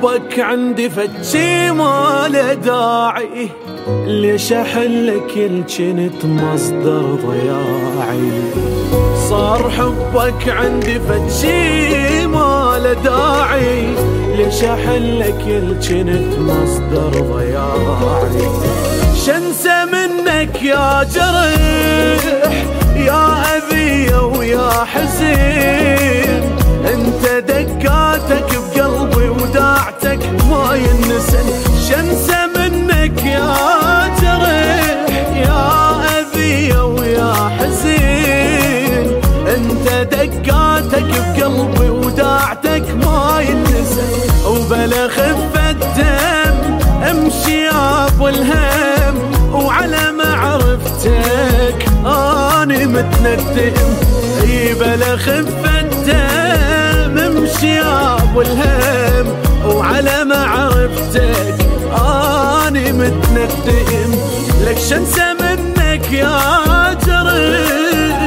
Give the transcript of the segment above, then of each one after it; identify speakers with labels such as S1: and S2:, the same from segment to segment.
S1: حبك عندي فتشي ما له داعي، ليش احلك كنت مصدر ضياعي. صار حبك عندي فتشي ما له داعي، ليش احلك كنت مصدر ضياعي. شنسى منك يا جرح يا أذية ويا حزين، انت دقاتك بقلبي وداعتك ما ينسن. شنسى منك يا جرح يا أذية ويا حزين، انت دقاتك بقلبي وداعتك ما ينسن. وبلا خفة دم امشي يا ابو الهم، وعلى معرفتك اني متندم. اي بلا خفة دم امشي يا ابو الهم، وعلى معرفتك اني متندم. لك شنسى منك يا جرح.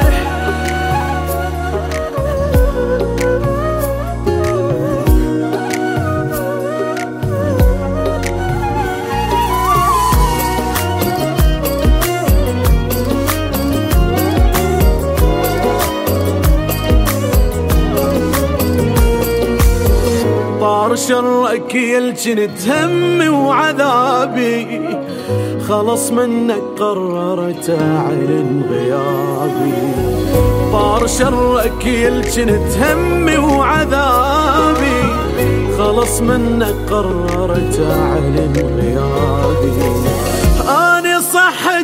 S1: طار شرك يلجنت همي وعذابي، خلص منك قررت اعلن غيابي. طار شرك يلجنت همي وعذابي، خلص منك قررت اعلن غيابي. اني صح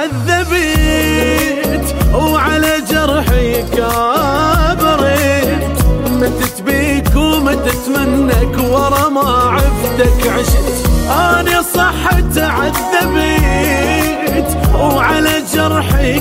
S1: تعذبت وعلى جرحي كابرت، متت بيك ومتت منك ورا ما عفتك عشت. أنا صح تعذبت وعلى جرحي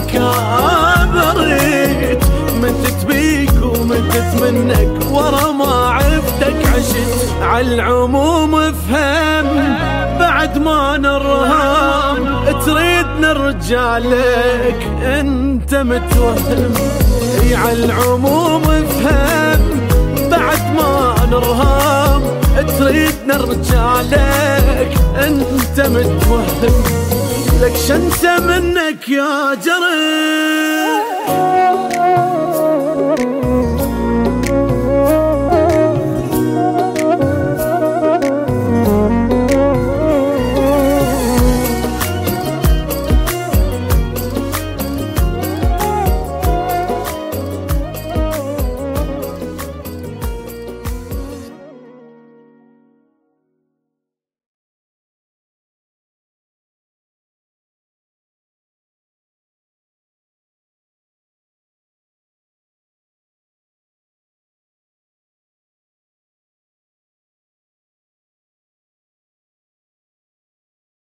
S1: كابرت، متت بيك ومتت منك ورا ما عفتك عشت. عالعموم افهم بعد ما نرهام، تريد نرجع لك انت متوهم. عالعموم افهم بعد ما نرهام، تريد نرجع لك انت متوهم. لك شنسى منك يا جرح.